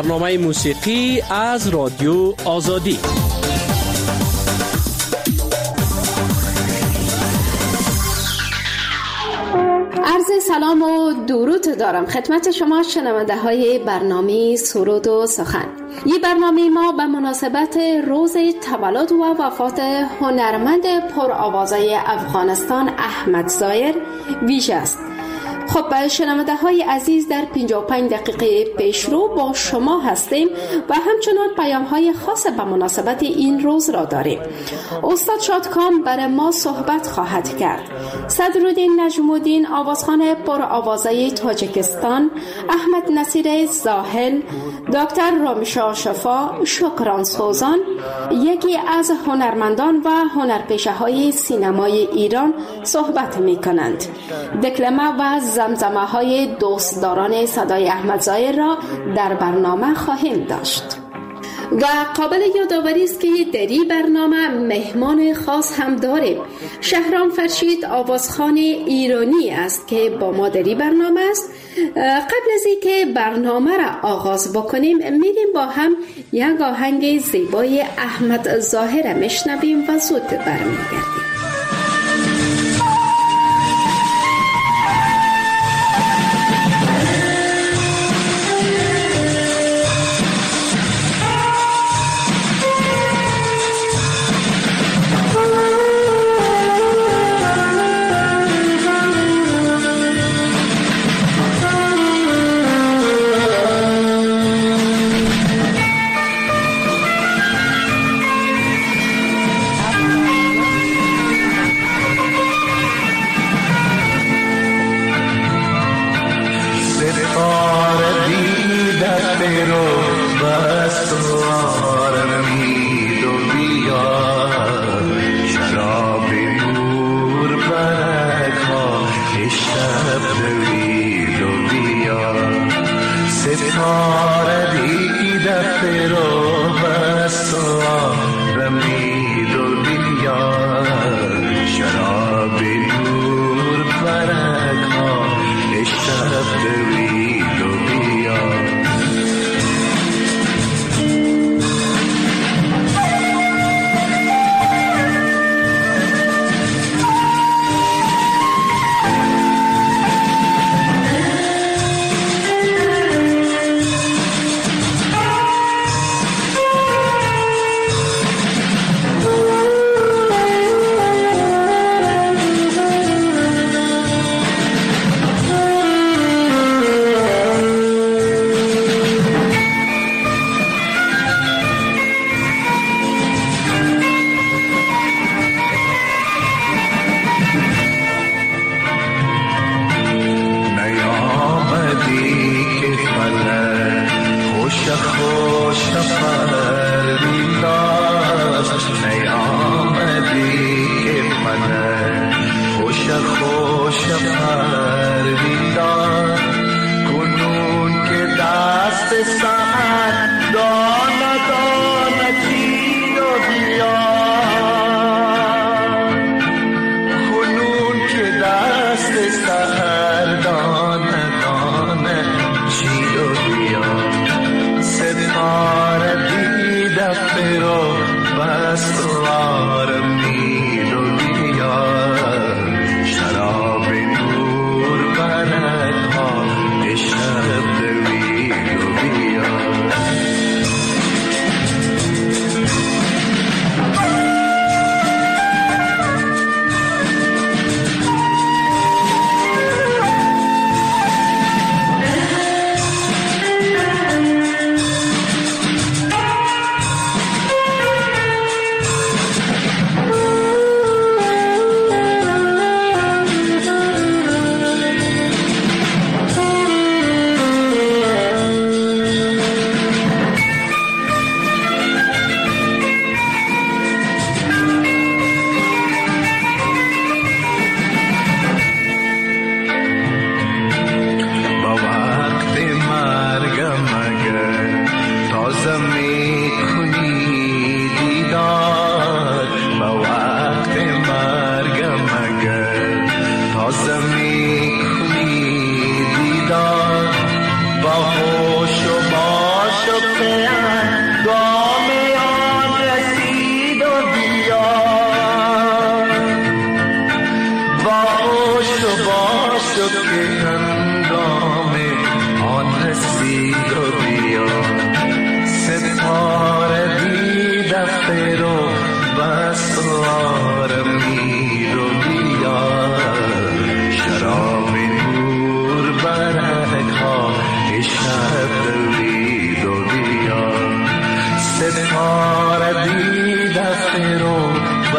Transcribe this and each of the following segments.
برنامه موسیقی از رادیو آزادی. عرض سلام و درود دارم خدمت شما شنونده های برنامه سرود و سخن. این برنامه ما به مناسبت روز تولد و وفات هنرمند پرآوازه افغانستان احمد ظاهر ویژه است. خب شنونده های عزیز، در 55 دقیقه پیشرو با شما هستیم و همچنان پیام های خاص به مناسبت این روز را داریم. استاد شادکام برای ما صحبت خواهد کرد. صدرالدین نجم الدین آوازخوان پرآوازه تاجیکستان، احمد نصیر زاهل، دکتر رامشا شفا شکران سوزان، یکی از هنرمندان و هنرپیشه های سینمای ایران صحبت می کنند. دکلمه و زمزمه های دوستداران صدای احمد ظاهر را در برنامه خواهیم داشت. و قابل یادآوری است که در این برنامه مهمان خاص هم داریم. شهرام فرشید آوازخوان ایرانی است که با ما در این برنامه است. قبل از اینکه برنامه را آغاز بکنیم میریم با هم یک آهنگ زیبای احمد ظاهر را میشنویم و زود برمیگردیم.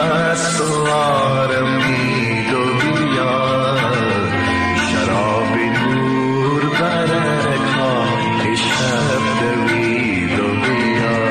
رستوار امید و بیا شراب نور برکات شب دوید و بیا.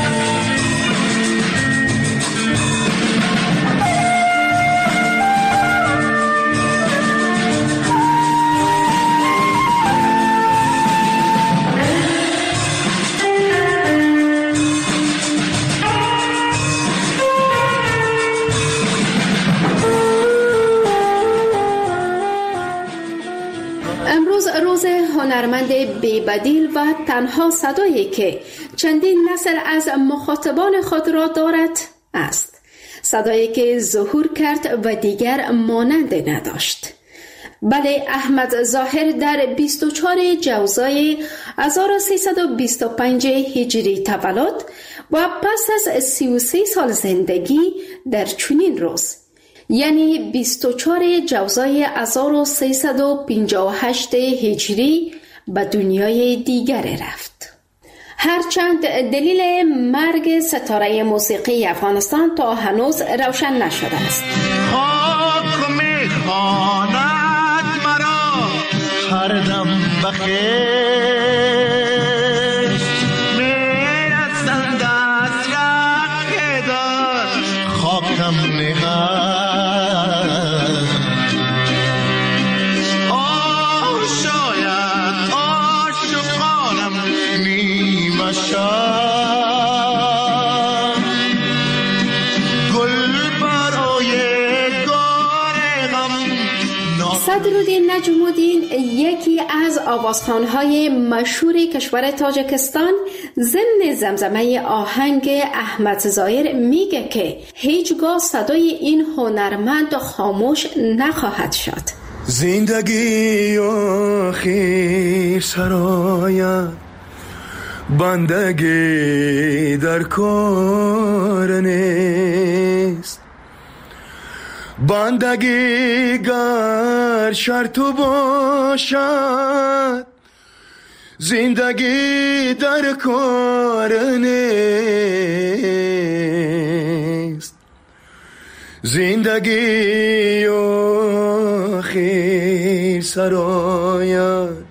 روز هنرمند بی‌بدیل و تنها صدایی که چندین نسل از مخاطبان خود را دارد است. صدایی که ظهور کرد و دیگر مانند نداشت. بله، احمد ظاهر در 24 جوزای 1325 هجری تولد و پس از 33 سال زندگی در چنین روز، یعنی 24 جوزای 1358 هجری به دنیای دیگر رفت. هرچند دلیل مرگ ستاره موسیقی افغانستان تا هنوز روشن نشده است. خاک میخواند مرا هر دم بخیر میرسند از راه دار خاکم نگاه صدرالدین نجم‌الدین، یکی از آوازخوان‌های مشهور کشور تاجیکستان، ضمن زمزمه آهنگ احمد ظاهر میگه که هیچگاه صدای این هنرمند خاموش نخواهد شد. زندگی آخر سراید بندگی در کار نیست، بندگی گر شرط باشد زندگی در کار نیست. زندگی آخر سراید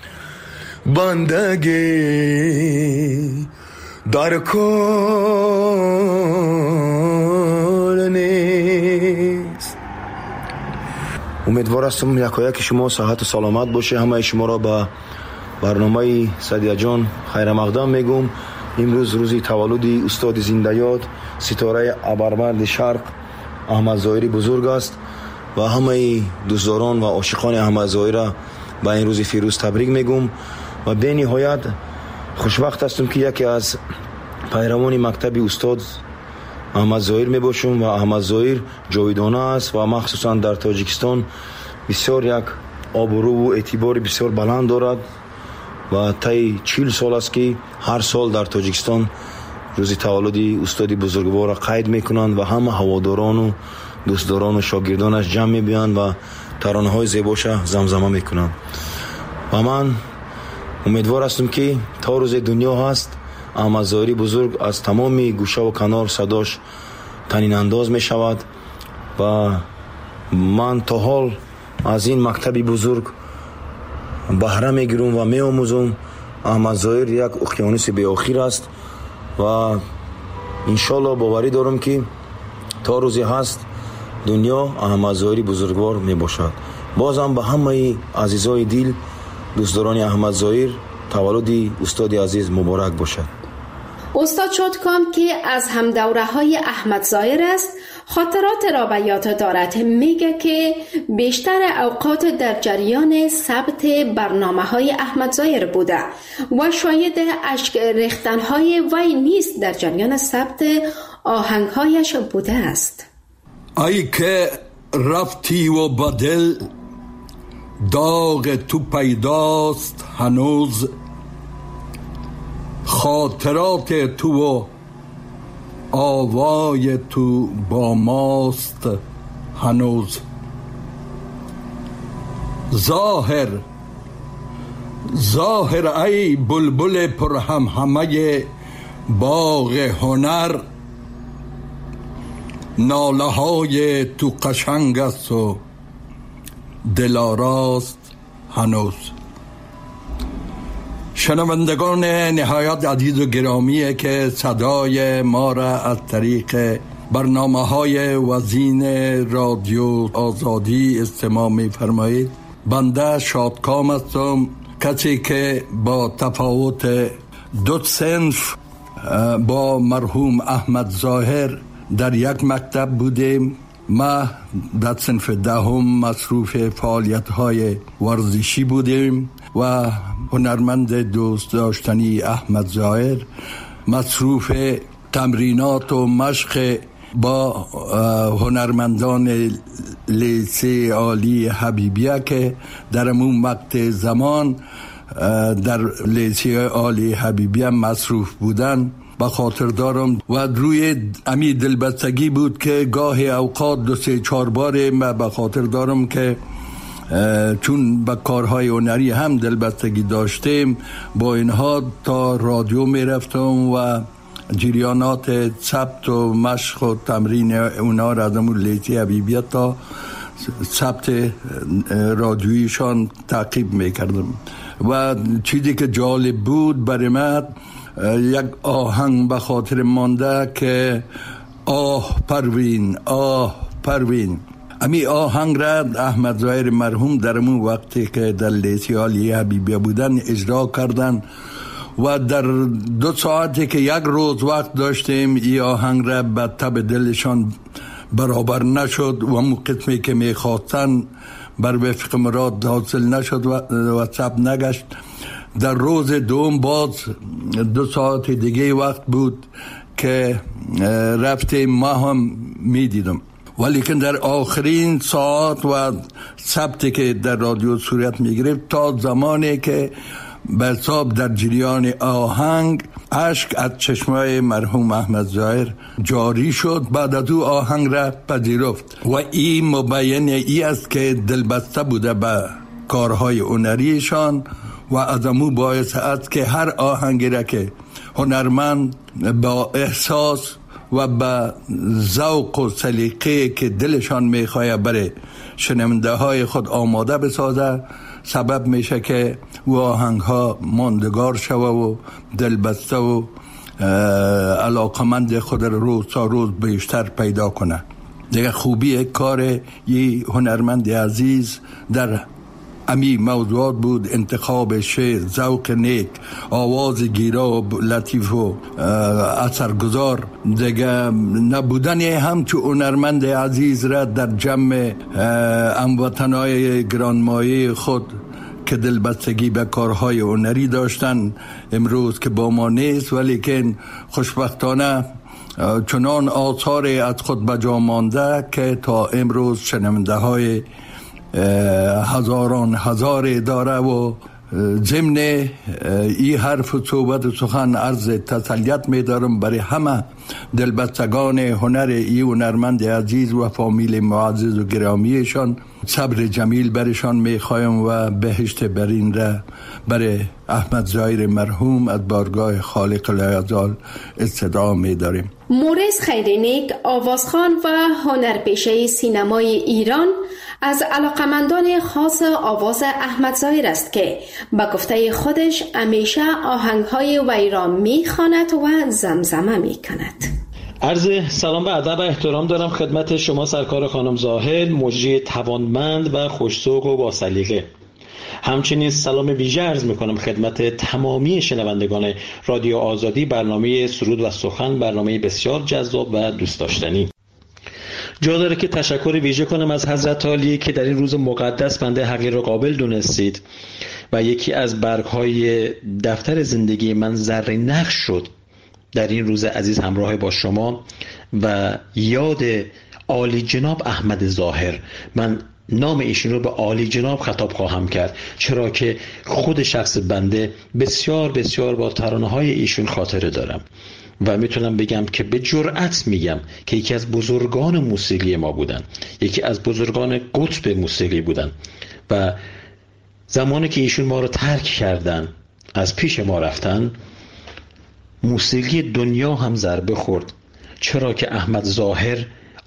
بندگی در کار نیست. امیدوار هستم یکایک شما صحت و سلامت باشه. همه شما را به برنامه صدیه جان خیر مقدم میگم. امروز روزی تولد استاد زنده یاد ستاره ابرمرد شرق احمد ظاهری بزرگ است و همه دوستداران و عاشقان احمد ظاهر را به این روز فیروز تبریک میگم و به نهایت خوشبخت هستم که یکی از پیروان مکتب استاد احمد ظاهر میباشم و احمد ظاهر جاودانه است و مخصوصا در تاجیکستان بسیار یک آبرو و اعتبار بسیار بلند دارد و طی 40 سال است که هر سال در تاجیکستان روز تولد استاد بزرگوار را قید میکنند و همه هواداران و دوستداران و شاگردانش جمع میبینند و ترانه‌های زیباش زمزمه میکنند و من امیدوار هستم که تا روز دنیا هست احمد ظاهری بزرگ از تمام گوشه و کنار صداش طنین انداز می شود و من تا حال از این مکتب بزرگ بهره می گیرم و می آموزم. احمد ظاهر یک اقیانوس بی آخر است و انشالله باوری دارم که تا روزی هست دنیا احمد ظاهری بزرگوار می باشد. بازم به همه عزیزای دل دوستداران احمد ظاهر تولد استاد عزیز مبارک باشد. استاد شادکام که از همدوره های احمد ظاهر است خاطرات را به یاد دارد. میگه که بیشتر اوقات در جریان ثبت برنامه های احمد ظاهر بوده و شاید اشک ریختن های وی نیست در جریان ثبت آهنگ هایش بوده است. ای که رفتی و بدل داغ تو پیداست هنوز، خاطرات تو و آوای تو با ماست هنوز. ظاهر ای بلبل پر همه باغ هنر، ناله های تو قشنگ است و دلاراست هنوز. شنوندگان نهایت عزیز و گرامیه که صدای ما را از طریق برنامه‌های وزین رادیو آزادی استماع می‌فرمایید، بنده شادکام هستم، کسی که با تفاوت دو صنف با مرحوم احمد ظاهر در یک مکتب بودیم. ما در صنف دهم مصروف فعالیت‌های ورزشی بودیم و هنرمند دوست داشتنی احمد ظاهر مصروف تمرینات و مشق با هنرمندان لیسه عالی حبیبیه که در اون مقطع زمان در لیسه عالی حبیبیه مصروف بودن با خاطر دارم و روی امی دلبستگی بود که گاهی اوقات 2-3-4 بار ما با خاطر دارم که چون با کارهای هنری هم دلبستگی داشتیم با اینها تا رادیو می رفتم و جریانات ثبت و مشق و تمرین اونا را از امون لیتی حبیبیت تا ثبت رادیویشان تعقیب می کردم. و چیزی که جالب بود برای من یک آهنگ به خاطر مانده که آه پروین آه پروین. امی آهنگ را احمد ظاهر مرحوم در اون وقتی که در لیسه عالی حبیبیه بودن اجرا کردن و در 2 ساعتی که یک روز وقت داشتیم این آهنگ را به تب دلشان برابر نشد و اون قسمی که میخواستن بر وفق مراد حاصل نشد و ثبت نگشت. در روز دوم باز 2 ساعت دیگه وقت بود که رفتیم، ما هم میدیدم، ولی که در آخرین ساعت و ثبتی که در رادیو صورت میگرفت تا زمانی که به حساب در جریان آهنگ اشک از چشمای مرحوم احمد ظاهر جاری شد. بعد از او آهنگ را پذیرفت و این مبین ای است که دلبسته بوده به کارهای هنریشان و از امو باعث است که هر آهنگی را که هنرمند با احساس و با ذوق و سلیقه که دلشان میخواه برای شنونده های خود آماده بسازه سبب میشه که و آهنگ ها ماندگار شوه و دلبسته و علاقمند خود روز تا روز بیشتر پیدا کنه. دیگه خوبی کار یه هنرمند عزیز در امی موضوعات بود، انتخاب شعر، ذوق نیک، آواز گیرا و لطیف و اثرگذار. دیگه نبودن همچو هنرمند عزیز را در جمع هموطنای گرانمایه خود که دلبستگی به کارهای هنری داشتن امروز که با ما نیست، ولی که خوشبختانه چنان آثار از خود بجا مانده که تا امروز شنونده های هزاران هزار داره و ضمن این حرف و صحبت و سخن عرض تسلیت می دارم برای همه دلبستگان هنر ای هنرمند عزیز و فامیل معزز و گرامیشان. صبر جمیل برشان می خواهم و بهشت برین را برای احمد ظاهر مرحوم از بارگاه خالق لایزال استدعا می داریم. مورز خیرینیک آوازخوان و هنرپیشه سینمای ایران از علاقمندان خاص آواز احمد ظاهر است که با گفته خودش همیشه آهنگهای وی را میخواند و زمزمه میکند. عرض سلام و ادب و احترام دارم خدمت شما سرکار خانم ظاهر، مجری توانمند و خوش‌ذوق و با سلیقه. همچنین سلام ویژه عرض میکنم خدمت تمامی شنوندگان رادیو آزادی. برنامه سرود و سخن برنامه بسیار جذاب و دوست داشتنی. جا داره که تشکر ویژه کنم از حضرت عالی که در این روز مقدس بنده حقیر را قابل دونستید و یکی از برگ‌های دفتر زندگی من ذره نقش شد در این روز عزیز همراه با شما و یاد عالی جناب احمد ظاهر. من نام ایشون رو به عالی جناب خطاب خواهم کرد، چرا که خود شخص بنده بسیار بسیار با ترانه‌های ایشون خاطره دارم و میتونم بگم که به جرأت میگم که یکی از بزرگان موسیقی ما بودن، یکی از بزرگان قطب موسیقی بودن و زمانی که ایشون ما رو ترک کردن، از پیش ما رفتن، موسیقی دنیا هم ضربه خورد، چرا که احمد ظاهر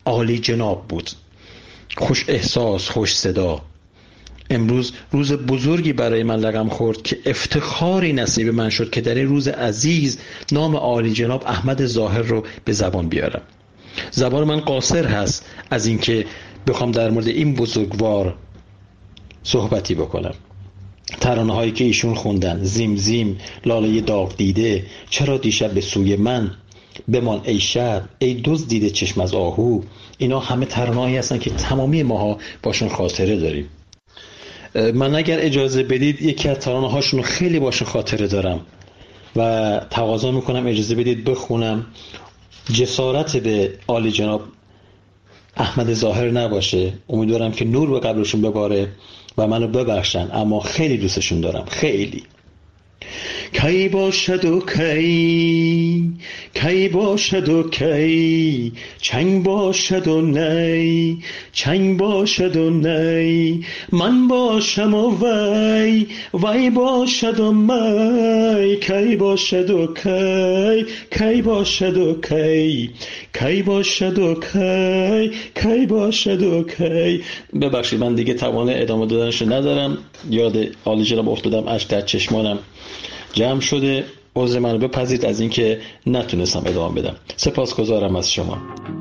عالی جناب بود، خوش احساس، خوش صدا. امروز روز بزرگی برای من رقم خورد که افتخاری نصیب من شد که در این روز عزیز نام عالی جناب احمد ظاهر رو به زبان بیارم. زبان من قاصر هست از اینکه بخوام در مورد این بزرگوار صحبتی بکنم. ترانه هایی که ایشون خوندن، زیم زیم، لاله داغ دیده، چرا دیشب به سوی من، بمان ای شب، ای دزد دیده چشم از آهو، اینا همه ترانه هایی هستن که تمامی ماها باشون خاطره داریم. من اگر اجازه بدید یکی از ترانه هاشون رو خیلی باشون خاطره دارم و تقاضا میکنم اجازه بدید بخونم. جسارت به عالی جناب احمد ظاهر نباشه، امیدوارم که نور به قبرشون بباره و منو ببخشن، اما خیلی دوستشون دارم، خیلی. کی باشد و کی باشد و کی، چنگ باشد و نی، چنگ باشد و نی، من باشم و وی باشد و می، کی باشد و کی باشد و کی باشد و کی باشد و کی. ببخشید من دیگه توان ادامه دادنش ندارم، یاد عالی جناب افتادم، اشک در چشمانم جمع شده. عذر منو بپذیرید از اینکه نتونستم ادامه بدم. سپاسگزارم از شما.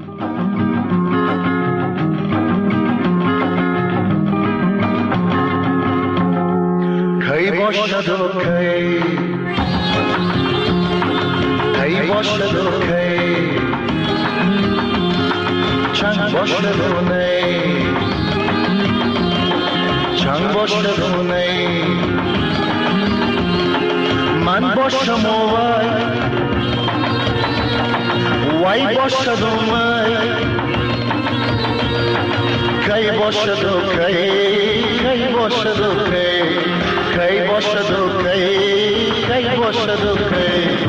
کی باشد و کی باشد و کی، چند باشد و نی، چند باشد و نی، من باشم و وی باشد و می، کی باشد و کی باشد و کی باشد و کی باشد و کی.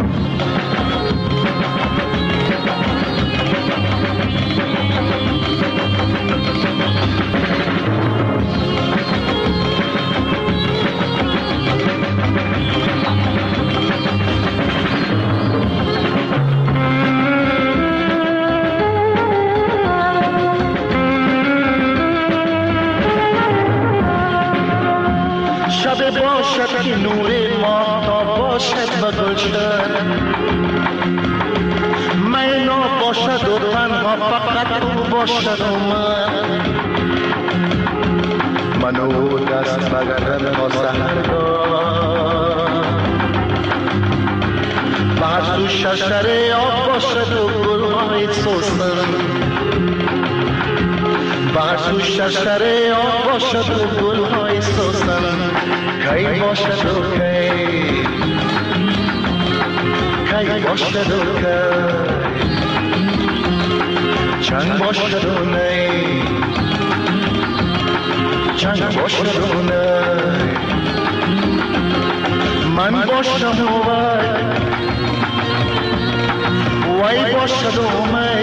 باشد که نور ماه باشد و گلشن، مینا باشد و تنها فقط او باشد و منو دست بگردم تا سحرگاه، بحر تو ششره آب باشد و گلهای سوسن، بحر تو ششره آب باشد و گلهای سوسن، کی باشد و کی باشد و کی، چند باشد و نی، چند باشد و نی، من باشم و وی باشد و می،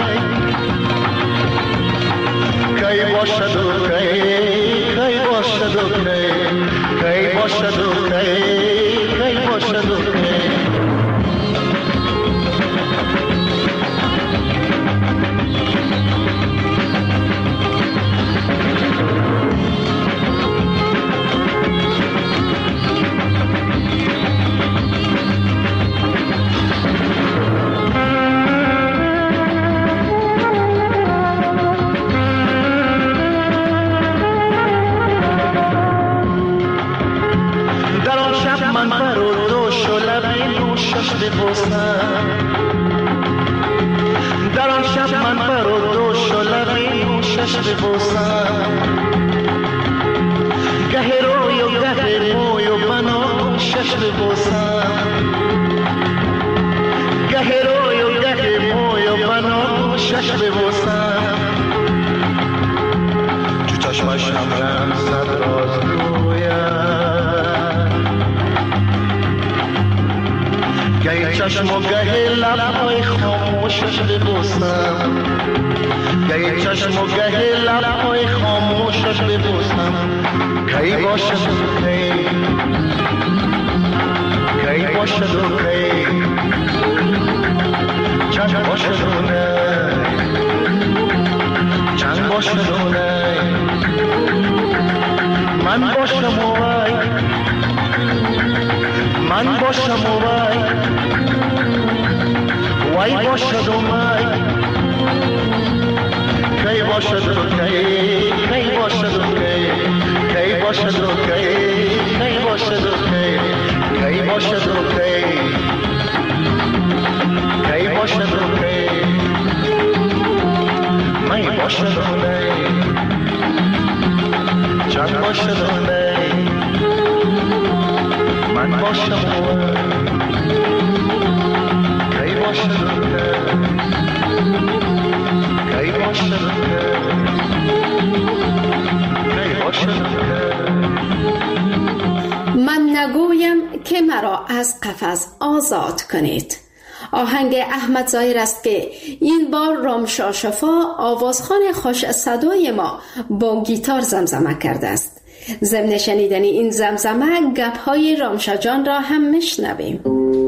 کی باشد و کی باشد و کی باشد و کی باشد و کی. در آن شب من بر و دوش و لبی نوشش ببوسم، گه روی و گه موی و بناشش ببوسم، گه روی و گه موی و بناشش ببوسم، تو چشمش هم صد راز گه چشم و گه لبهای خاموشش ببوسم، گه چشم و گه لبهای خاموشش ببوسم، کی باشد و کی باشد و کی، چند باشد و نه، باشد و نه من باشم و وای من باشم و وای باشد و مای کی باشد و کی باشد و کی باشد و کی باشد و کی باشد و کی باشد و می باشد و جان باشد و من باشم و کی باشد و کی باشد و کی باشد و من نگویم که مرا از قفس آزاد کنید. آهنگ احمد ظاهر است که این بار رامشا شفا آوازخوان خوش صدای ما با گیتار زمزمه کرده است. ضمن شنیدن این زمزمه گپ‌های رامشا جان را هم میشنویم.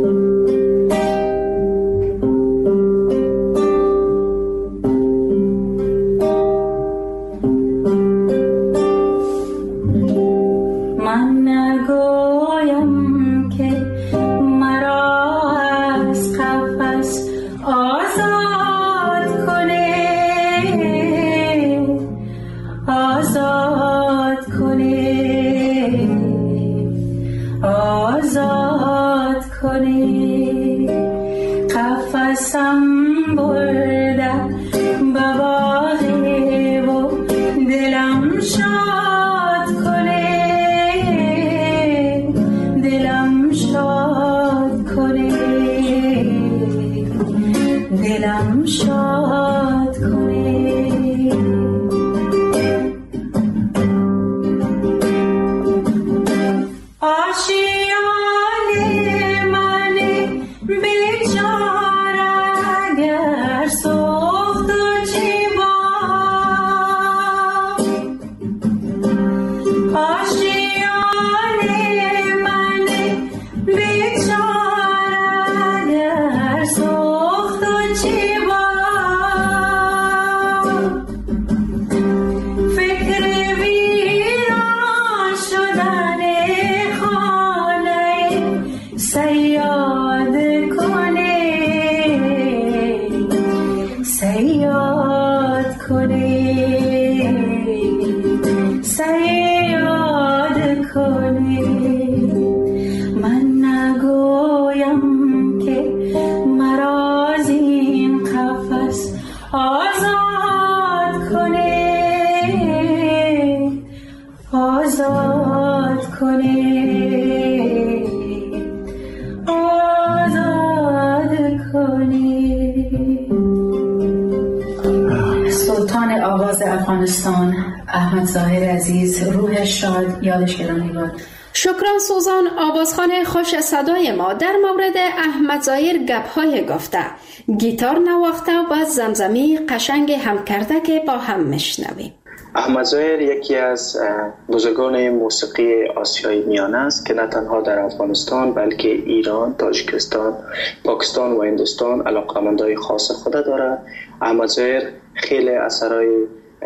سلطان آواز افغانستان احمد ظاهر عزیز، روحش شاد، یادش گرامی باد. شکران سوزان آوازخوان خوش صدای ما در مورد احمد ظاهر گپ‌های گفته، گیتار نواخته و زمزمی قشنگ هم کرده که با هم میشنویم. احمد ظاهر یکی از بزرگان موسیقی آسیای میانه است که نه تنها در افغانستان بلکه ایران، تاجیکستان، پاکستان و هندوستان علاقه‌مندای خاص خود دارد. احمد ظاهر خیلی اثرهای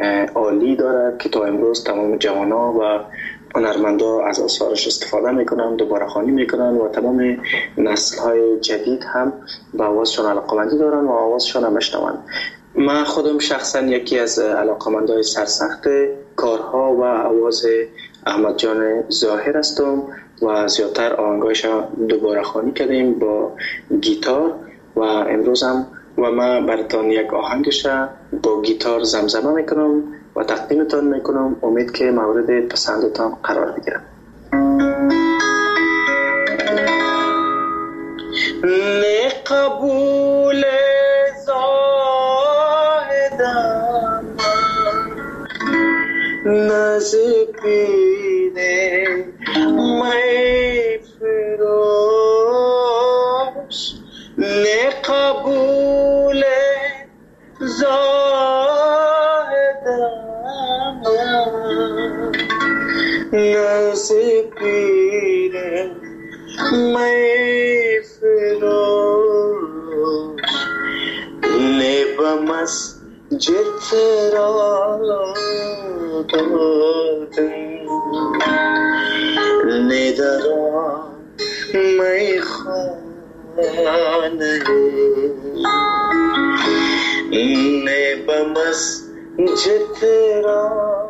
عالی دارد که تا امروز تمام جوانان و هنرمندا از آثارش استفاده میکنن، دوباره خوانی میکنن و تمام نسل‌های جدید هم به آوازشان علاقه‌مندی دارن و آوازشان هم میشنون. من خودم شخصا یکی از علاقه‌مندای سرسخت کارها و آواز احمد جان ظاهر هستم و زیادتر آهنگایش دوباره خوانی کردیم با گیتار و امروز هم و من براتون یک آهنگش با گیتار زمزمه میکنم و تقدیمتان میکنم. امید که مورد پسندتان قرار بگیرم. نه قبول زاهدم نزبینه می فروش، نه قبول زاهدم نزبینه می فروش، نه بمسجد ترا دادم ندارم میخانه نبمس جترا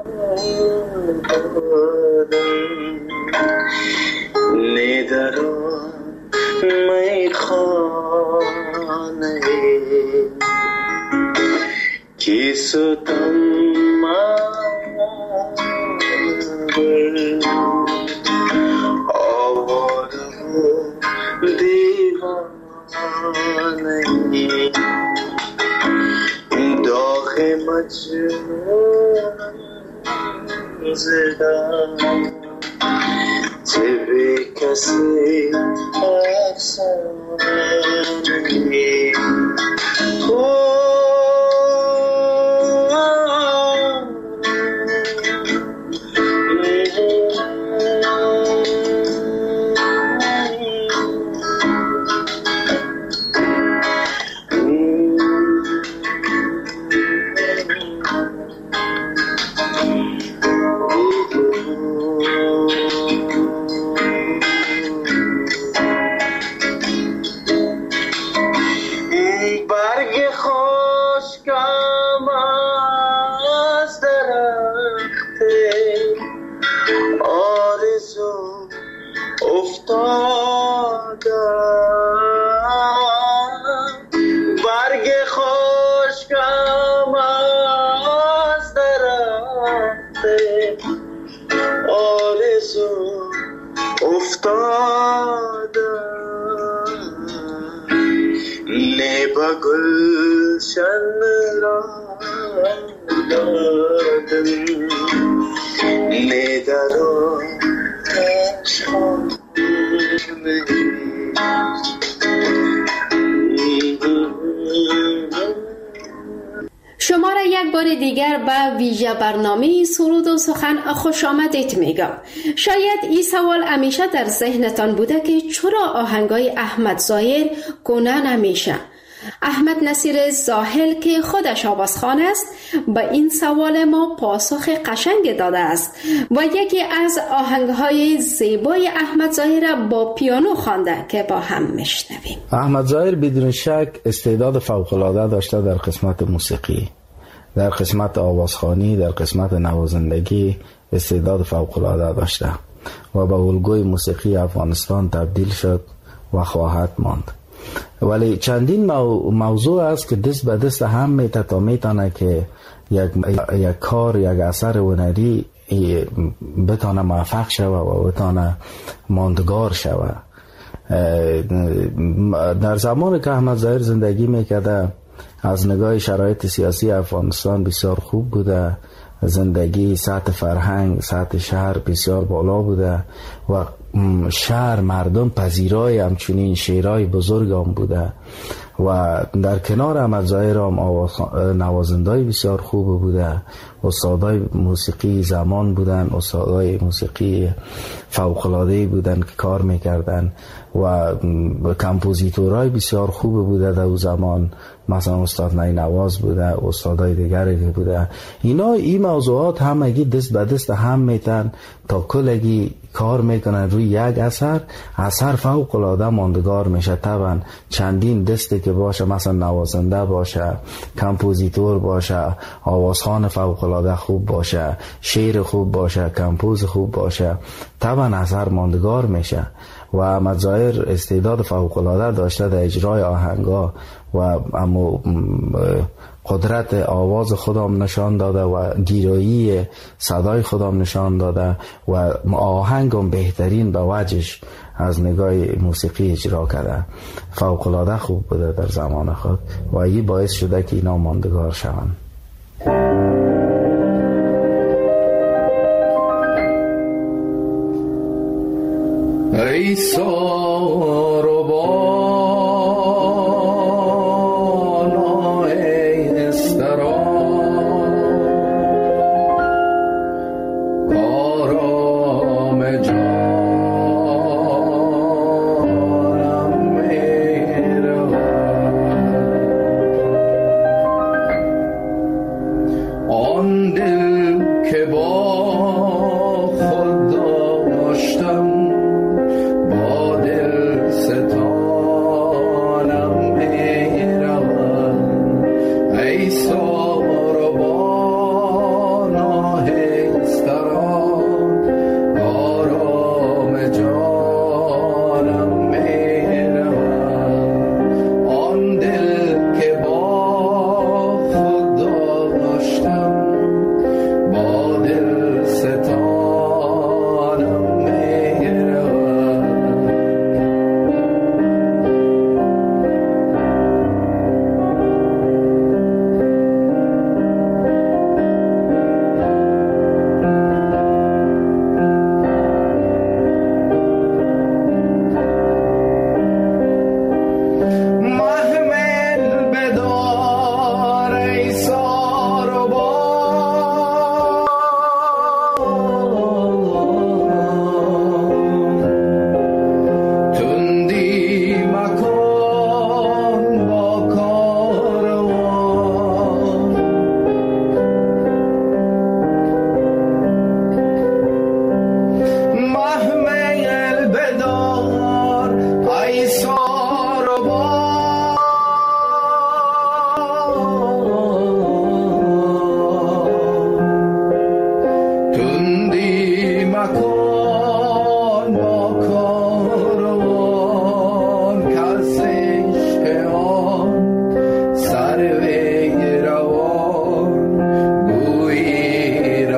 دادم ندارم میخانه کی ستم آواره و دیوانه داغ مجنون زدم چه به کسی افسانه شما را یک بار دیگر به ویژه برنامه سرود و سخن خوش آمدید میگم. شاید این سوال همیشه در ذهنتان بوده که چرا آهنگای احمد ظاهر گونه نمیشه. احمد نصیر زاهل که خودش آوازخوان است به این سوال ما پاسخ قشنگ داده است و یکی از آهنگهای زیبای احمد ظاهر با پیانو خوانده که با هم میشنویم. احمد ظاهر بدون شک استعداد فوق‌العاده داشته در قسمت موسیقی، در قسمت آوازخوانی، در قسمت نوازندگی استعداد فوق‌العاده داشته و به الگوی موسیقی افغانستان تبدیل شد و خواهد ماند. ولی چندین موضوع است که دست به دست هم میتونه که یک کار، یک اثر هنری بتونه موفق شوه و بتونه ماندگار شوه. در زمانی که احمد ظاهر زندگی میکرده از نگاه شرایط سیاسی افغانستان بسیار خوب بوده، زندگی، سطح فرهنگ، سطح شهر بسیار بالا بوده و شهر مردم پذیرای همچنین شعرهای بزرگ هم بوده و در کنار احمد ظاهر هم نوازندهای بسیار خوب بوده، استادای موسیقی زمان بودن، استادای موسیقی فوق‌العاده بودن که کار میکردن و کمپوزیتورهای بسیار خوب بوده در اون زمان، مثلا استاد نینواز بوده، استادای دیگری که بوده. این موضوعات همگی دست به دست هم میتن تا کلگی کار میکنن روی یک اثر فوق العاده ماندگار میشه. طبعا چندین دسته که باشه، مثلا نوازنده باشه، کمپوزیتور باشه، آوازخوان فوق العاده خوب باشه، شعر خوب باشه، کمپوز خوب باشه، طبعا اثر ماندگار میشه. و احمد ظاهر استعداد فوق العاده داشته در اجرای آهنگا و اما قدرت آواز خودم نشان داده و گیرایی صدای خودم نشان داده و آهنگم بهترین به وجهش از نگاه موسیقی اجرا کرده. فوق العاده خوب بوده در زمان خود و این باعث شده که اینا ماندگار شوند. ای ساربان ای استران آرام جانم میرود که با خود داشتم با دل ستانم می روم ای ساربان آهستران آرام جانم می روم آن دل که با خود داشتم با دل ستانم می روم محمل بدار ای ساربان تندی مکن با کاروان محمل بدار ای ساربان تندی مکن با کاروان کز عشق آن سروی روان گویی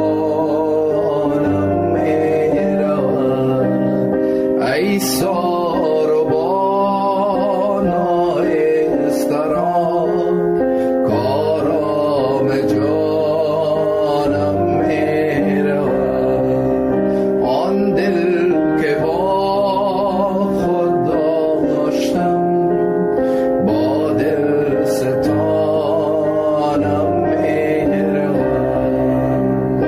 روانم می روم ای ساربان آهستران کارام جانم می روم آن دل که با خود داشتم با دل ستانم می روم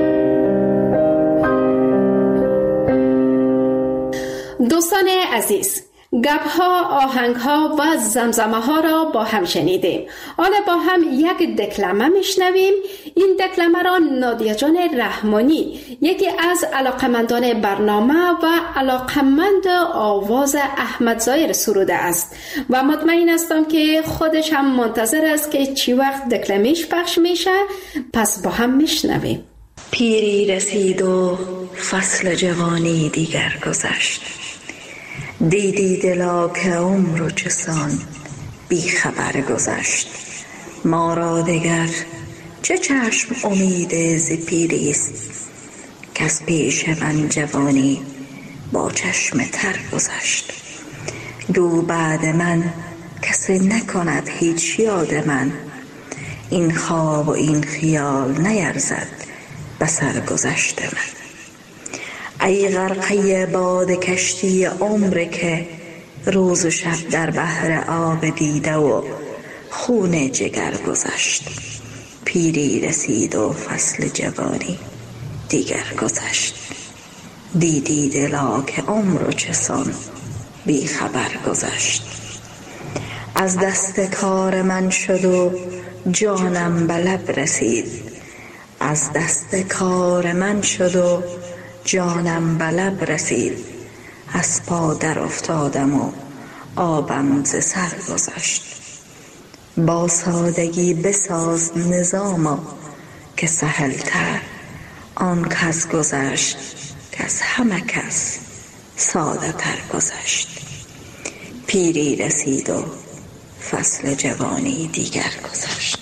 دوستان عزیز، گپ‌ها، آهنگ‌ها و زمزمه‌ها را با هم شنیدیم. حالا با هم یک دکلمه میشنویم. این دکلمه را نادیه جان رحمانی، یکی از علاقمندان برنامه و علاقمند آواز احمد ظاهر سروده است و مطمئن هستم که خودش هم منتظر است که چی وقت دکلمه‌اش پخش میشه. پس با هم میشنویم. پیری رسید و فصل جوانی دیگر گذشت. دیدی دلا که عمر و چسان بی خبر گذشت. ما را دگر چه چشم امید ز پیری است که از پیش من جوانی با چشم تر گذشت. گو بعد من کسی نکند هیچ یاد من، این خواب و این خیال نیرزد به سرگذشت من. ای غرقه باد کشتی عمر که روز و شب در بحر آب دیده و خون جگر گذشت. پیری رسید و فصل جوانی دیگر گذشت. دیدی دلا که عمر و چسان بی خبر گذشت. از دست کار من شد و جانم به لب رسید. از دست کار من شد و جانم به لب رسید. از پا در افتادم و آبم ز سر گذشت. با سادگی بساز نظاما که سهل‌تر آن کس گذشت که از همه کس ساده تر گذشت. پیری رسید و فصل جوانی دیگر گذشت.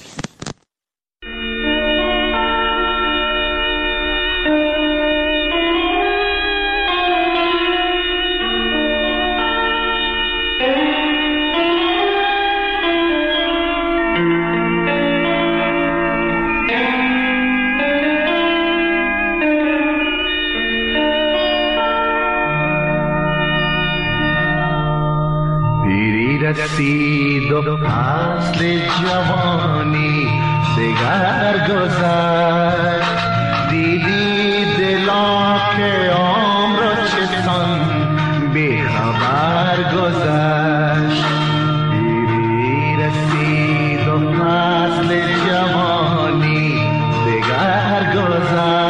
رسید و فصل جوانی دگر گذشت. دیدی دلا که عمر چسان بی خبر گذشت. پیری رسید و فصل جوانی دگر گذشت.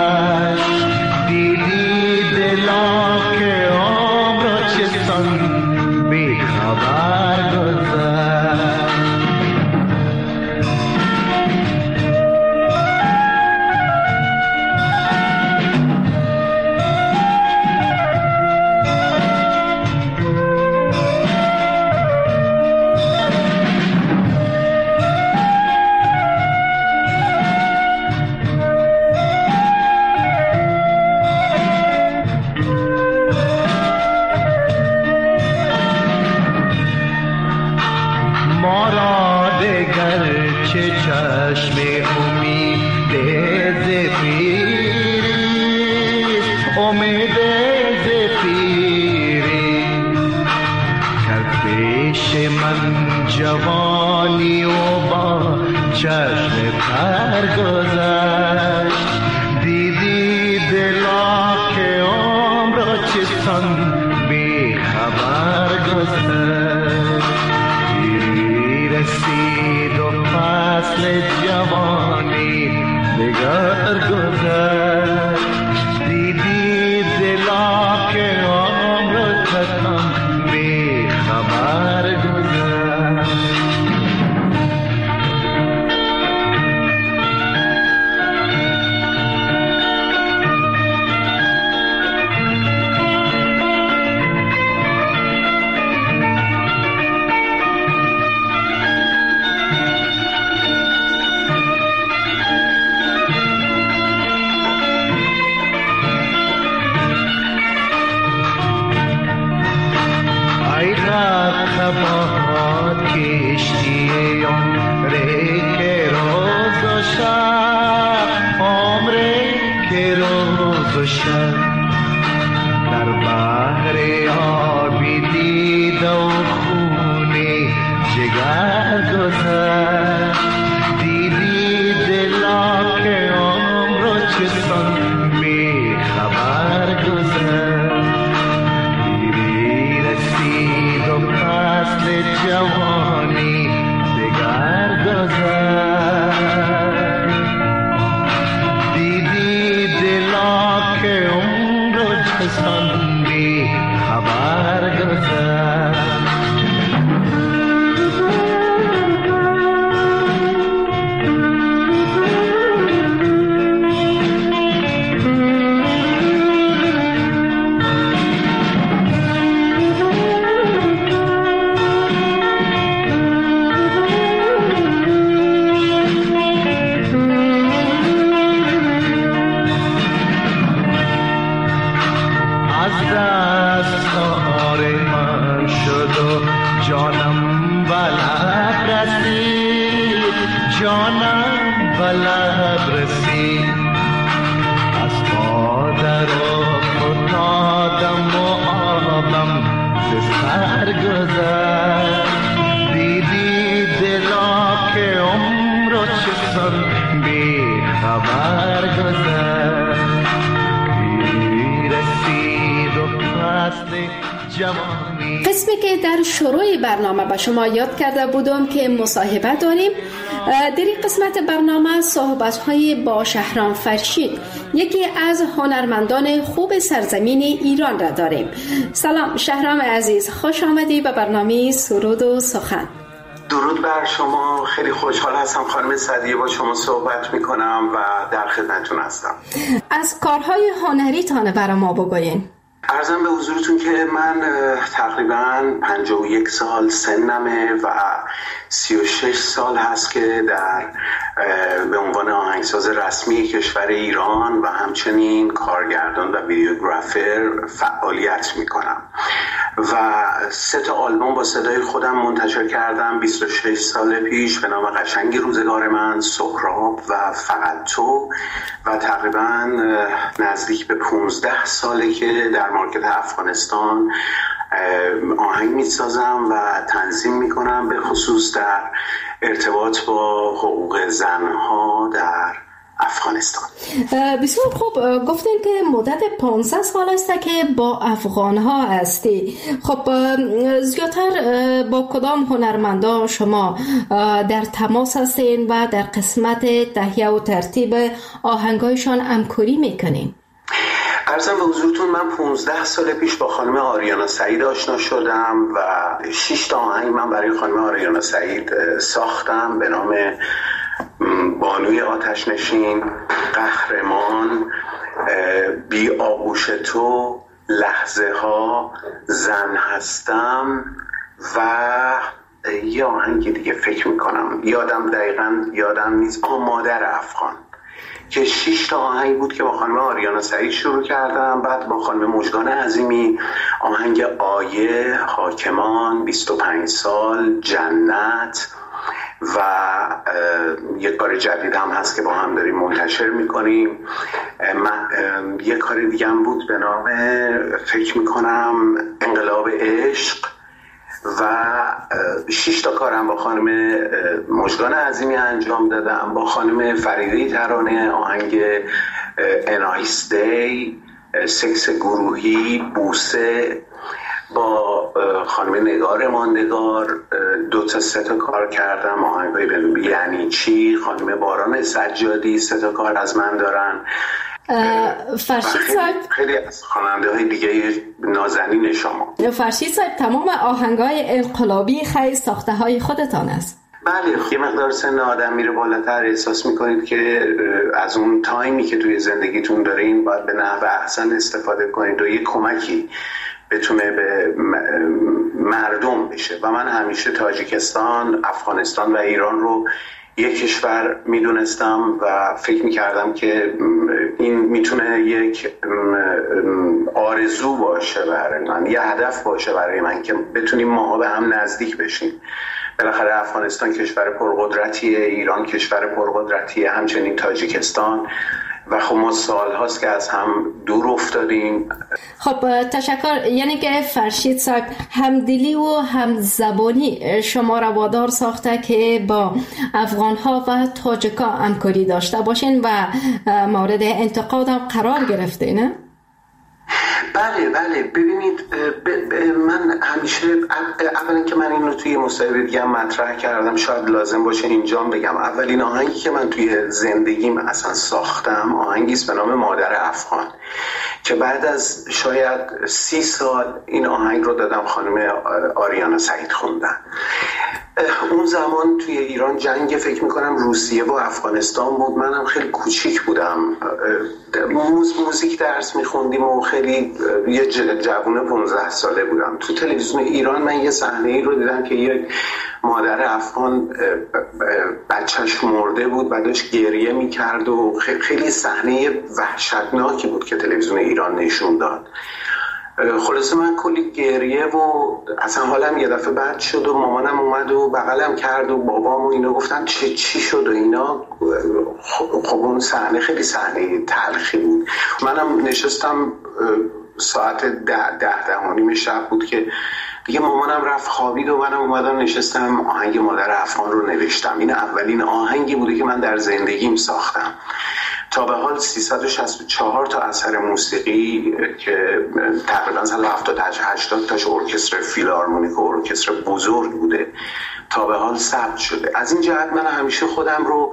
چسان بی خبر گذشت دیری رسید و فصل جوانی دگر گذشت دیدی دلا که عمر چسان بی خبر گذشت خبرات کشتی عمره که روز و شب عمره که روز و شب در بحر آبی دید و خونی جگر گذشت دیدی دلا که عمر چسان بی خبر گذشت فصل جوانی دگر گذشت دیدی دلا که عمر و چسان بی خبر گذشت قسمی که در شروع برنامه به شما یاد کرده بودم که مصاحبه داریم، در این قسمت برنامه صحبت‌های با شهرام فرشید، یکی از هنرمندان خوب سرزمین ایران را داریم. سلام شهرام عزیز، خوش آمدی به برنامه سرود و سخن. درود بر شما، خیلی خوشحال هستم خانم سعدیه با شما صحبت میکنم و در خدمتتون هستم. از کارهای هنریتان برای ما بگوین. عرضم به حضورتون که من تقریباً 51 سال سنمه و 36 سال هست که به عنوان آهنگساز رسمی کشور ایران و همچنین کارگردان و ویدیوگرافر فعالیت میکنم و 3 آلبوم با صدای خودم منتشر کردم 26 سال پیش به نام قشنگ روزگار من، سهراب و فقط تو، و تقریباً نزدیک به 15 ساله که در مارکت افغانستان آهنگ میسازم و تنظیم میکنم، به خصوص در ارتباط با حقوق زنها در افغانستان. بسیار خوب، گفتین که مدت 15 سال است که با افغانها هستی. خب زیادتر با کدام هنرمندا شما در تماس هستین و در قسمت تهیه و ترتیب آهنگایشان همکاری میکنین؟ عرضم به حضورتون من 15 سال پیش با خانم آریانا سعید آشنا شدم و 6 تا آهنگ من برای خانم آریانا سعید ساختم به نام بانوی آتش نشین، قهرمان، بی آغوش تو، لحظه ها، زن هستم و یه آهنگ دیگه فکر میکنم یادم نیست، مادر افغان، که 6 تا آهنگ بود که با خانم آریانا سعید شروع کردم. بعد با خانم مژگان عظیمی آهنگ آیه، حاکمان، 25 سال، جنت و یک کار جدید هم هست که با هم داریم منتشر میکنیم. یک کار دیگه هم بود به نام فکر میکنم انقلاب عشق و 6 تا کارم با خانم مژگان عظیمی انجام دادم. با خانم فریده ترانه آهنگ انایس دی سکس گروهی، بوسه، با خانم نگار ماندگار 2-3 کار کردم. آهنگای یعنی چی، خانم باران سجادی 3 کار از من دارن. فرشید صاحب، خیلی از خواننده های دیگه نازنین شما. فرشید صاحب، تمام آهنگای انقلابی خیلی ساخته های خودتان است؟ بله، یه مقدار سن آدم میره بالاتر، احساس میکنید که از اون تایمی که توی زندگیتون دارین باید به نحو احسن استفاده کنید و یه کمکی بتونه به مردم بشه. و من همیشه تاجیکستان، افغانستان و ایران رو یک کشور میدونستم و فکر میکردم که این میتونه یک آرزو باشه برای من، یه هدف باشه برای من که بتونیم ماها به هم نزدیک بشیم. بالاخره افغانستان کشور پرقدرتیه، ایران کشور پرقدرتیه، همچنین تاجیکستان، و خب ما سال هاست که از هم دور افتادیم. خب تشکر. یعنی که فرشید صاحب همدلی و همزبانی شما را وادار ساخته که با افغان ها و تاجیکا همکاری داشته باشین و مورد انتقاد هم قرار گرفته، نه؟ بله ببینید، من همیشه اولا که من اینو توی مصاحبه دیگه مطرح کردم، شاید لازم باشه اینجا بگم، اولین آهنگی که من توی زندگیم اصلا ساختم آهنگی است به نام مادر افغان که بعد از شاید 30 سال این آهنگ رو دادم خانم آریانا سعید خوندن. اون زمان توی ایران جنگ فکر میکنم روسیه و افغانستان بود، منم خیلی کوچیک بودم، موزیک درس میخوندیم و خیلی یه جوون 15 ساله بودم. تو تلویزیون ایران من یه صحنه ای رو دیدم که یک مادر افغان بچهش مرده بود و داشت گریه میکرد و خیلی صحنه وحشتناکی بود که تلویزیون ایران نشون داد. خلاصه من کلی گریه و اصلا حالم یه دفعه بد شد و مامانم اومد و بغلم کرد و بابام و اینا گفتن چی شد و اینا. خب اون صحنه خیلی صحنه تلخی بود. منم نشستم ساعت 10 شب بود که دیگه مامانم رفت خوابید و منم اومدم نشستم آهنگ مادر افغان رو نوشتم. این اولین آهنگی بوده که من در زندگیم ساختم. تا به حال 364 تا اثر موسیقی که تقریبا سال 70-80 تاش ارکستر فیلارمونیک و ارکستر بزرگ بوده تا به حال ثبت شده. از این جهت من همیشه خودم رو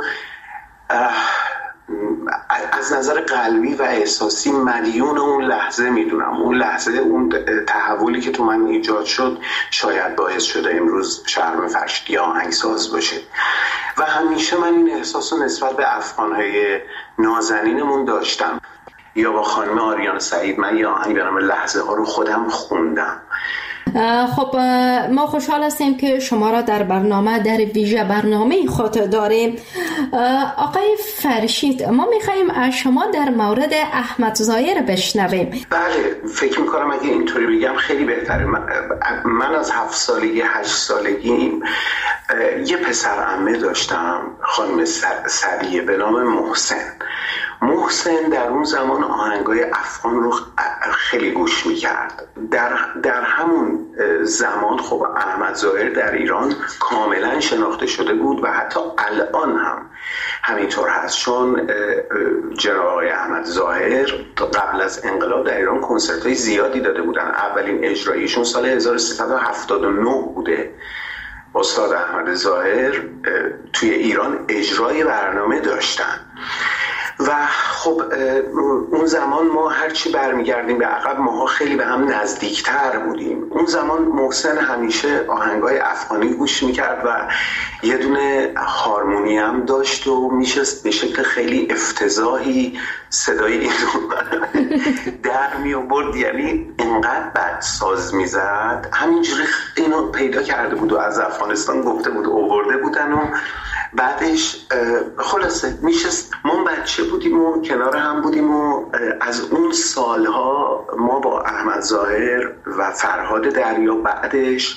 از نظر قلبی و احساسی مدیون اون لحظه میدونم. اون لحظه، اون تحولی که تو من ایجاد شد شاید باعث شده امروز شهرام فرشیدی آهنگساز باشه و همیشه من این احساس رو نسبت به افغانهای نازنینمون داشتم. یا با خانم آریانا سعید من یه آهنگ به نام لحظه ها رو خودم خوندم. خب ما خوشحال هستیم که شما را در برنامه، در ویژه برنامه خود داریم. آقای فرشید، ما میخواییم از شما در مورد احمد ظاهر بشنویم. بله، فکر میکنم اگه اینطوری بگم خیلی بهتره. من از 7 سالگی 8 سالگی یه پسر عمه داشتم، خانم سریه به نام محسن در اون زمان آهنگای افغان رو خیلی گوش میکرد. در همون زمان خب احمد ظاهر در ایران کاملا شناخته شده بود و حتی الان هم همینطور هست، چون جناب آقای احمد ظاهر قبل از انقلاب در ایران کنسرت‌های زیادی داده بودن. اولین اجرایشون سال 1379 بوده. استاد احمد ظاهر توی ایران اجرای برنامه داشتن و خب اون زمان ما هرچی برمیگردیم به عقب ماها خیلی به هم نزدیکتر بودیم. اون زمان محسن همیشه آهنگای افغانی گوش میکرد و یه دونه هارمونیم داشت و میشست به شکل خیلی افتضاحی صدای اینو در می آورد، یعنی اینقدر بد ساز میزد. همینجوری اینو پیدا کرده بود و از افغانستان گفته بود آورده بودن و بعدش خلاصه میشست. ما بچه بودیم و کنار هم بودیم و از اون سالها ما با احمد ظاهر و فرهاد دریا بعدش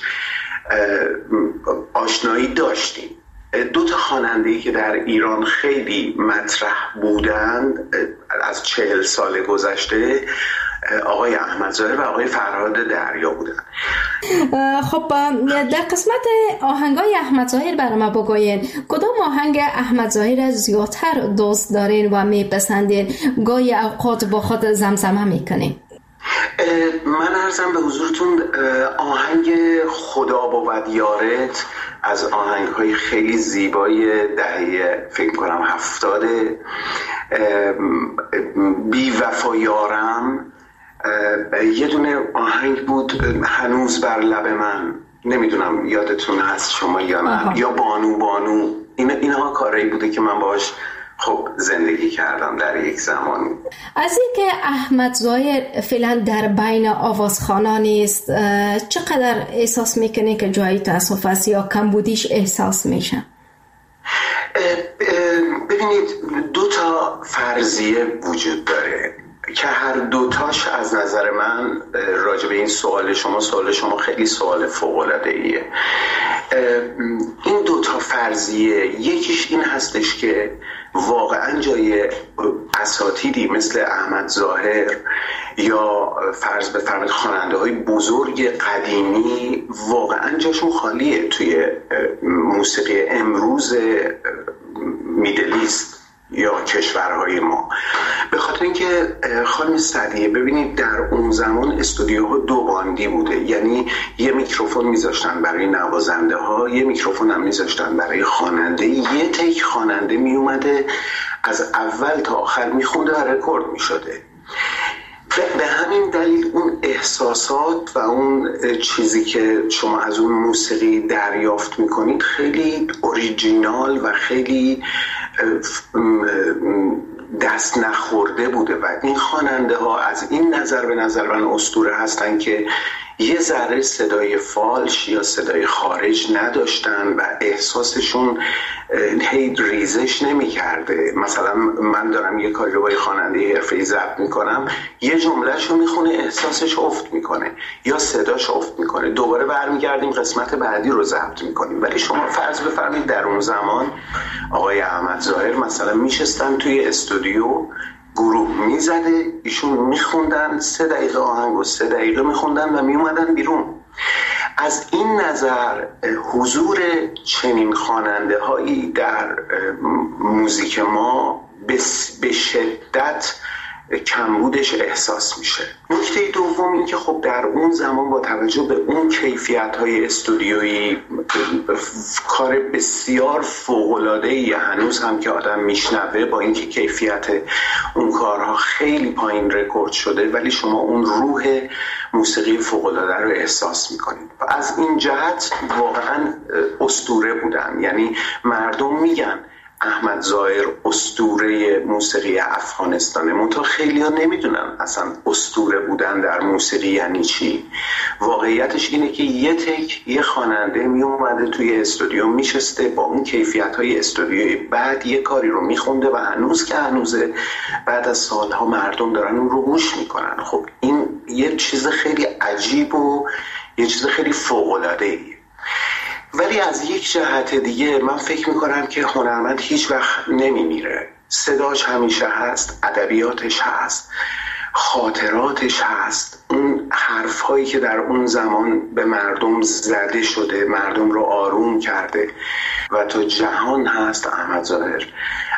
آشنایی داشتیم. 2 خواننده‌ای که در ایران خیلی مطرح بودند از 40 سال گذشته، آقای احمد ظاهر و آقای فرهاد دریا بودن. خب در قسمت آهنگای احمد ظاهر برای ما بگوین کدام آهنگ احمد ظاهر زیادتر دوست دارین و میپسندین، گاهی اوقات با خود زمزمه میکنین؟ من عرضم به حضورتون آهنگ خدا بود یارت از آهنگ‌های خیلی زیبای دهه فکر کنم 70. بی وفا یارم یه دونه آهنگ بود هنوز بر لب من، نمیدونم یادتون هست شما یا نه، یا بانو بانو. اینها کارهایی بوده که من باش خب زندگی کردم در یک زمانی. از اینکه احمد ظاهر فعلا در بین آوازخوانان است، چقدر احساس میکنه که جایی تأسف است یا کمبودیش احساس میشه؟ ببینید 2 تا فرضیه وجود داره که هر دوتاش از نظر من راجع به این سوال شما خیلی سوال فوق‌العاده‌ایه. این 2 تا فرضیه، یکیش این هستش که واقعا جای اساتیدی مثل احمد ظاهر یا فرض بفرمایید خواننده‌های بزرگ قدیمی واقعا جاشون خالیه توی موسیقی امروز میدل ایست یا کشورهای ما. به خاطر اینکه خانم سعدیه ببینید در اون زمان استودیوها 2 باندی بوده، یعنی یه میکروفون میذاشتن برای نوازنده ها، یه میکروفون هم میذاشتن برای خواننده. یه تک خواننده میومده از اول تا آخر میخونده و رکورد میشده. به همین دلیل اون احساسات و اون چیزی که شما از اون موسیقی دریافت میکنید خیلی اوریجینال و خیلی دست نخورده بوده و این خواننده ها از این نظر به نظر من اسطوره هستن که یه ذره صدای فالش یا صدای خارج نداشتن و احساسشون هی ریزش نمی کرده. مثلا من دارم یه کاری رو با یه خواننده حرفه‌ای ضبط میکنم، یه جملهشو میخونه احساسش افت میکنه یا صداش افت میکنه، دوباره برمیگردیم قسمت بعدی رو ضبط میکنیم. ولی شما فرض بفرمایید در اون زمان آقای احمد ظاهر مثلا میشستن توی استودیو، گروه میزده، ایشون میخوندن 3 دقیقه آهنگ و 3 دقیقه میخوندن و میومدن بیرون. از این نظر حضور چنین خواننده هایی در موزیک ما به شدت کمبودش احساس میشه. نکته دوم این که خب در اون زمان با توجه به اون کیفیت‌های استودیویی کار بسیار فوق‌العاده‌ای هنوز هم که آدم میشنوه، با اینکه کیفیت اون کارها خیلی پایین رکورد شده ولی شما اون روح موسیقی فوق‌العاده رو احساس میکنید و از این جهت واقعا اسطوره بودن. یعنی مردم میگن احمد ظاهر اسطوره موسیقی افغانستانه، منتها خیلی ها نمیدونن اصلا اسطوره بودن در موسیقی یعنی چی. واقعیتش اینه که یه خواننده می اومده توی استودیو میشسته با اون کیفیت های استودیویی، بعد یه کاری رو میخونده و هنوز که هنوزه بعد از سالها مردم دارن اون رو گوش میکنن. خب این یه چیز خیلی عجیب و یه چیز خیلی فوق‌العاده‌ایه. ولی از یک جهت دیگه من فکر میکنم که هنرمند هیچ وقت نمیمیره، صداش همیشه هست، ادبیاتش هست، خاطراتش هست، اون حرفهایی که در اون زمان به مردم زده شده، مردم رو آروم کرده و تو جهان هست. احمد ظاهر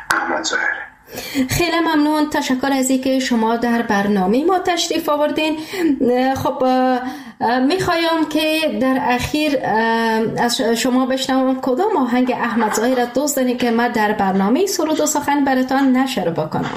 خیلی ممنون، تشکر از اینکه شما در برنامه ما تشریف آوردین. خب میخوایم که در اخیر از شما بشنوم کدام آهنگ احمد ظاهر دوست دارین که ما در برنامه سرود و سخن براتان نشر بکنم.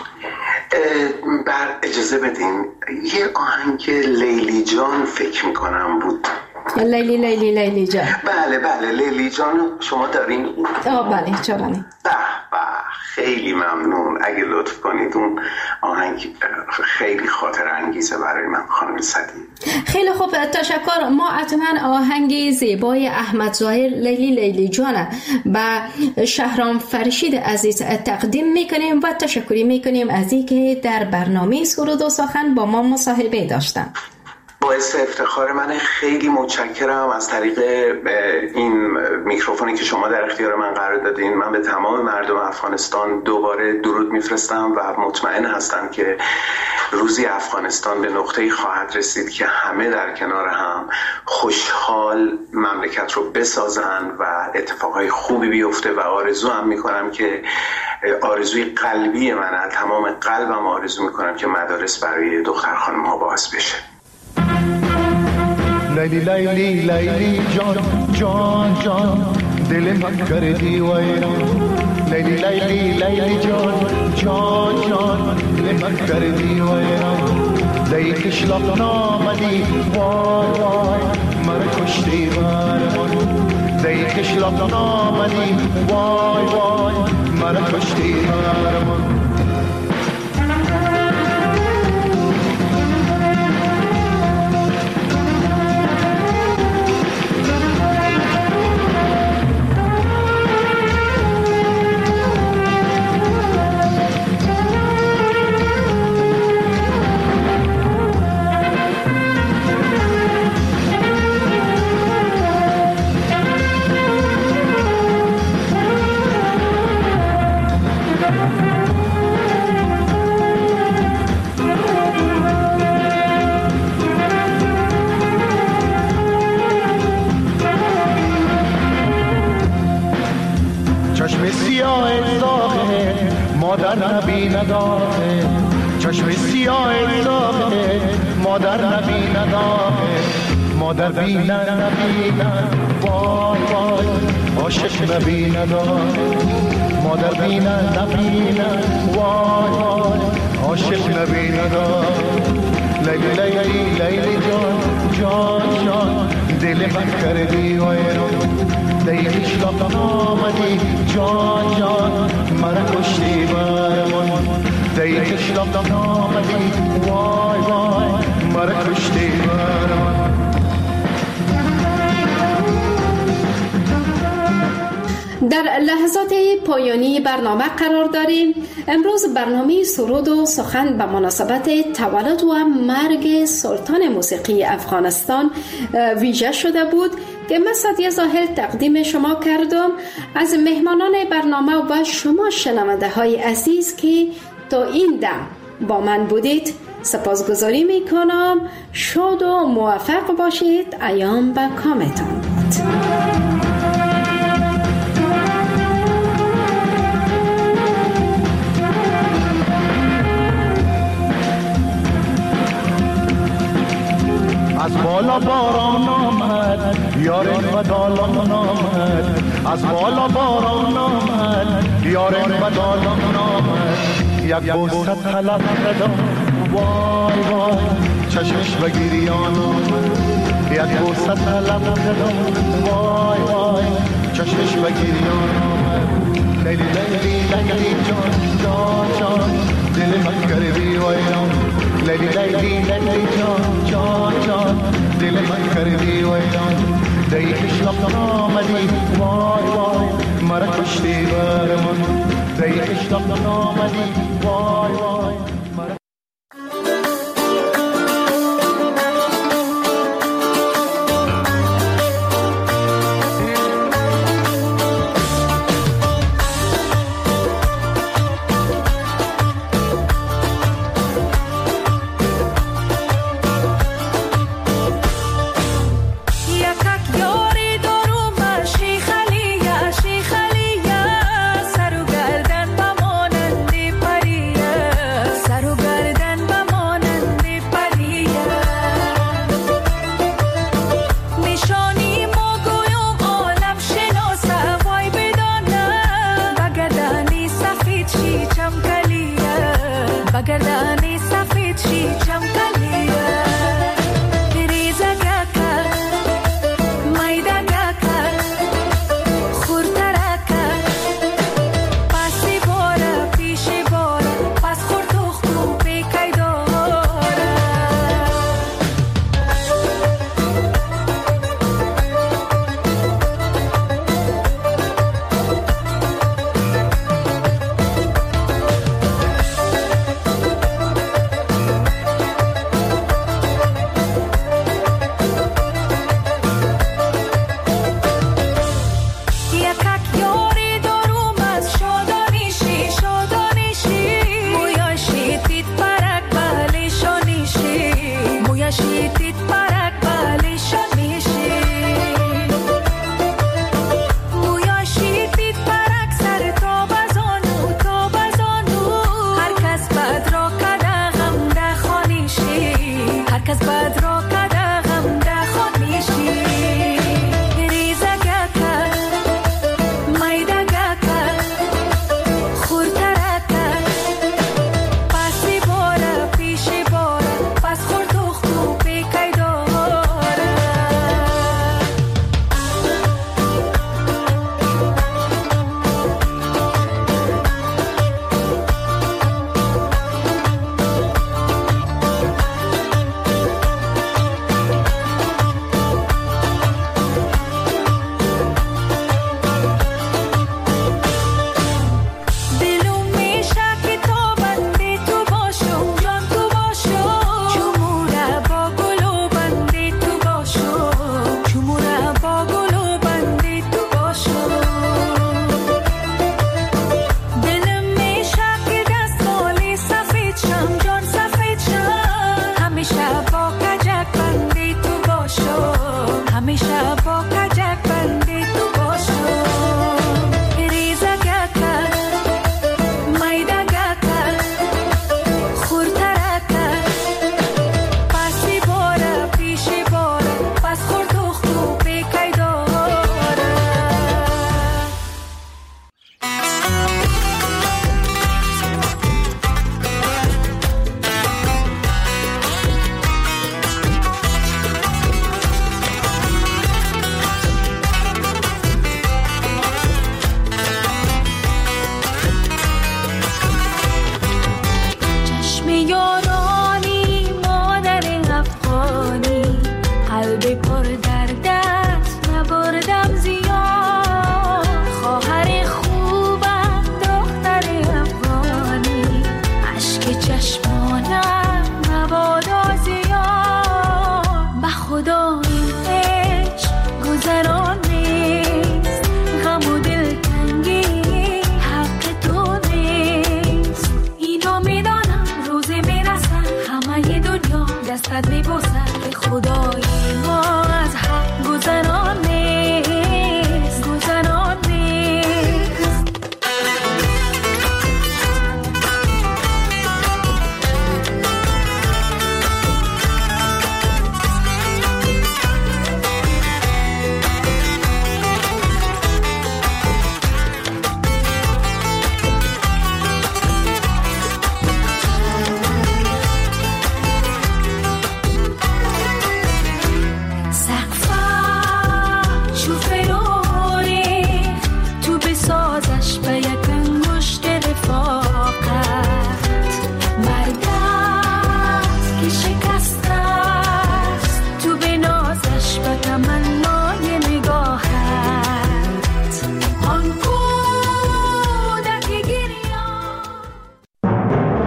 بر اجازه بدین یه آهنگ لیلی جان فکر میکنم بود. لیلی جان. بله لیلی جان شما دارین؟ بله چرا نه. خیلی ممنون اگه لطف کنید. اون آهنگ خیلی خاطر انگیزه برای من خانم سعدی. خیلی خوب، تشکر. ما حتما آهنگ زیبای احمد ظاهر لیلی جان با شهرام فرشید عزیز تقدیم میکنیم و تشکری میکنیم از اینکه در برنامه سرود و سخن با ما مصاحبه داشتن. باعث افتخار من. خیلی متشکرم از طریق این میکروفونی که شما در اختیار من قرار دادین. من به تمام مردم افغانستان دوباره درود میفرستم و مطمئن هستم که روزی افغانستان به نقطه‌ای خواهد رسید که همه در کنار هم خوشحال مملکت رو بسازن و اتفاقای خوبی بیفته و آرزو هم میکنم که آرزوی قلبی من، تمام قلبم آرزو میکنم که مدارس برای دختر خانم ها باز بشه. لیلی لیلی لیلی جان جان جان دل من کردی ویران. لیلی لیلی لیلی جان جان جان دل من کردی ویران. دیکش لب نامدی وای وای مرا کشتی برمان. دیکش لب نامدی وای وای مرا کشتی برمان. چشم سیاه زاغه مادر نبی نداره. چشم سیاه زاغه مادر نبی نداره. مادر بینن نبینن وای وای عاشق نبی نداره. مادر بینن نبینن وای وای عاشق نبی نداره. لیلی لیلی لیلی جان جان جان دل من کردی ویران. دیکش لب نامدی جان جان مرا کشتی برمان. دیکش لب نامدی وای وای مرا کشتی برمان. در لحظات پایانی برنامه قرار داریم. امروز برنامه سرود و سخن به مناسبت تولد و مرگ سلطان موسیقی افغانستان ویژه شده بود که من سعدیه زاهد تقدیم شما کردم. از مهمانان برنامه و شما شنونده های عزیز که تا این دم با من بودید سپاسگزاری میکنم. شاد و موفق باشید. ایام به کامتان بود. از بالا باران آمد یارم و دالان آمد. از بالا باران آمد یارم و دالان آمد. یک بوسه طلب کردم وای وای چشمش به گریان آمد. یک بوسه طلب کردم وای وای چشمش به گریان آمد. لیلی لیلی لیلی جان جان جان دل من کردی ویران. لیلی لیلی لیلی جان جان جان دل من کردی ویران. دیکش لب نامدی وای وای مرا کشتی برمان. دیکش لب نامدی وای وای مرا. از بد را قدغم ده خود میشی ریزه گکر میده گکر خورترکر پسی باره پیشی باره پس خورد و خوب بیکی داره دستت میبوسم که خدای ما